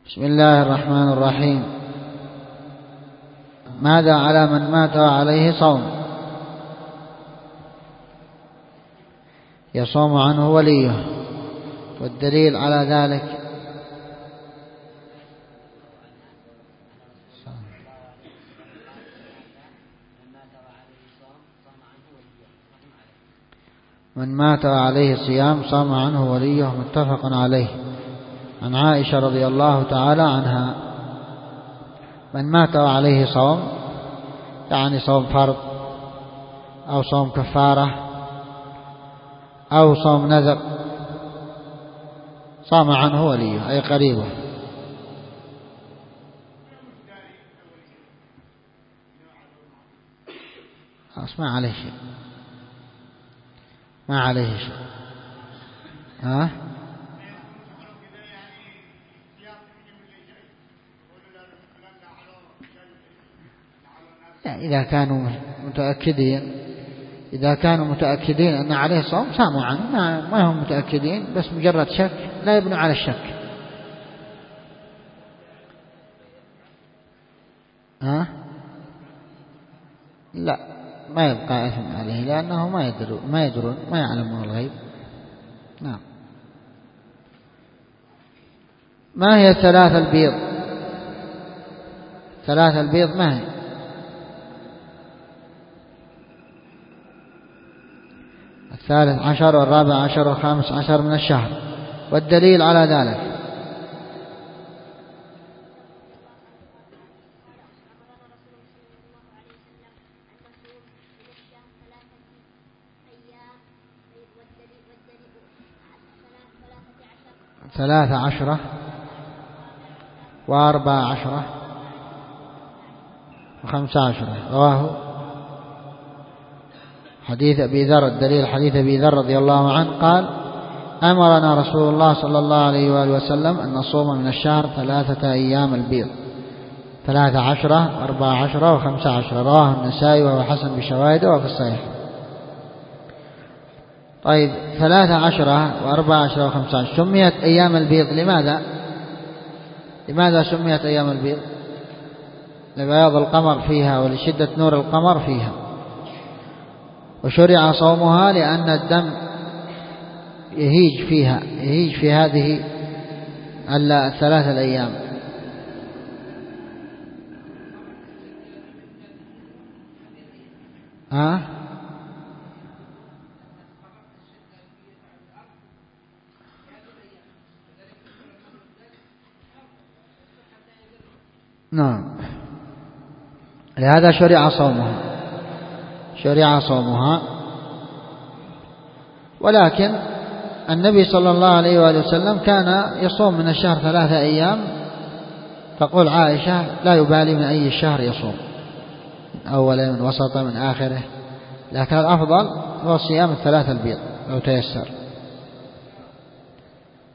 بسم الله الرحمن الرحيم. ماذا على من مات وعليه صوم؟ يصوم عنه وليه، والدليل على ذلك من مات وعليه صيام صام عنه وليه، متفق عليه. عن عائشة رضي الله تعالى عنها: من مات وعليه صوم، يعني صوم فرض أو صوم كفارة أو صوم نذر، صام عنه وليه أي قريبه. ما عليه شيء، ما عليه شيء. إذا كانوا متأكدين أن عليه صوم صاموا عنه، ما هم متأكدين، بس مجرد شك لا يبنوا على الشك. لا، ما يبقى إثم عليه، لأنه ما يدرون ما يعلمون الغيب. نعم. ما هي الثلاث البيض؟ ثلاث البيض ما هي؟ الثالث عشر والرابع عشر والخامس عشر من الشهر، والدليل على ذلك ثلاث عشرة وأربع عشرة وخمس عشرة. رواه حديث أبي ذر. الدليل حديث أبي ذر رضي الله عنه قال: أمرنا رسول الله صلى الله عليه وآله وسلم أن نصوم من الشهر 3 أيام البيض، 13 و14 و15. رواه النسائي وهو حسن بشواهده وفي الصحيح. طيب، 13 و14 و15 سميت أيام البيض لماذا سميت أيام البيض؟ لبياض القمر فيها ولشدة نور القمر فيها. وشرع صومها لأن الدم يهيج في هذه الثلاث الأيام. نعم، لهذا شرع صومها. ولكن النبي صلى الله عليه وآله وسلم كان يصوم من الشهر 3 أيام. تقول عائشة: لا يبالي من أي الشهر يصوم، من أوله من وسطه من آخره، لكن الأفضل هو صيام 3 البيض لو تيسر.